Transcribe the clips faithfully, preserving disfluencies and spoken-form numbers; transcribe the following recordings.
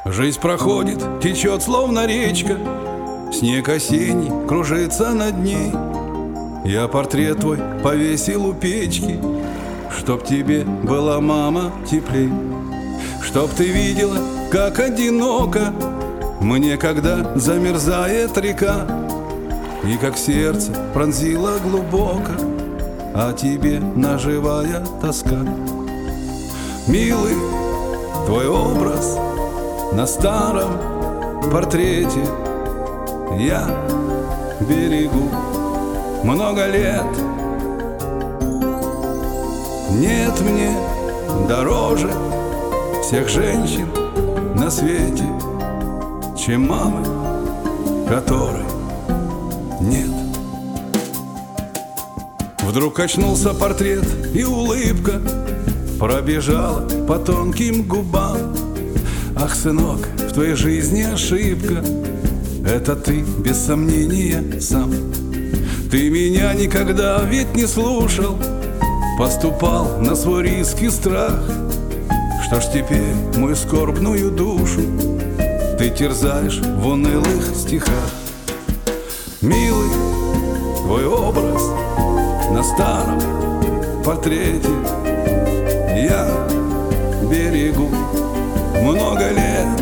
Жизнь проходит, течет словно речка, снег осенний кружится над ней. Я портрет твой повесил у печки, чтоб тебе была, мама, теплей. Чтоб ты видела, как одиноко мне, когда замерзает река, и как сердце пронзило глубоко о тебе наживая тоска. Милый твой образ на старом портрете я берегу много лет. Нет мне дороже всех женщин на свете, чем мамы, которой нет. Вдруг очнулся портрет, и улыбка пробежала по тонким губам. Ах, сынок, в твоей жизни ошибка, это ты, без сомнения, сам. Ты меня никогда ведь не слушал, поступал на свой риск и страх. Что ж теперь мою скорбную душу ты терзаешь в унылых стихах? Милый твой образ на старом портрете я берегу много лет.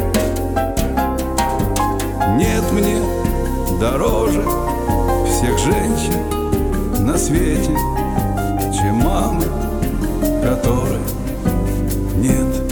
Нет мне дороже всех женщин на свете, чем мамы, которой нет.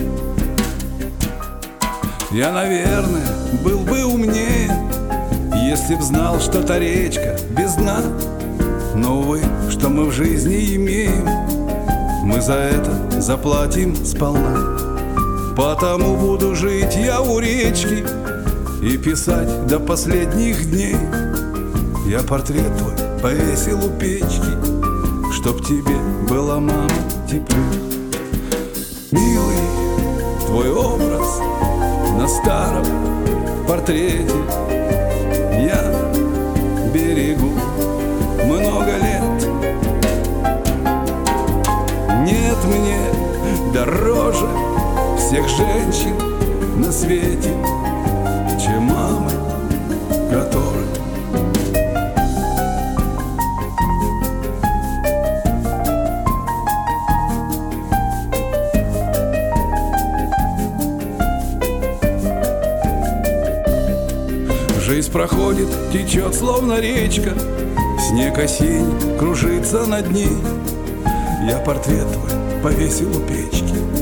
Я, наверное, был бы умнее, если б знал, что та речка без дна. Но, увы, что мы в жизни имеем, мы за это заплатим сполна. Потому буду жить я у речки и писать до последних дней. Я портрет твой повесил у печки, чтоб тебе была, мама, теплей. Милый твой образ на старом портрете я берегу много лет. Нет мне дороже всех женщин на свете, чем мамы, которой жизнь проходит, течет словно речка, снег осенний кружится над ней. Я портрет твой повесил у печки,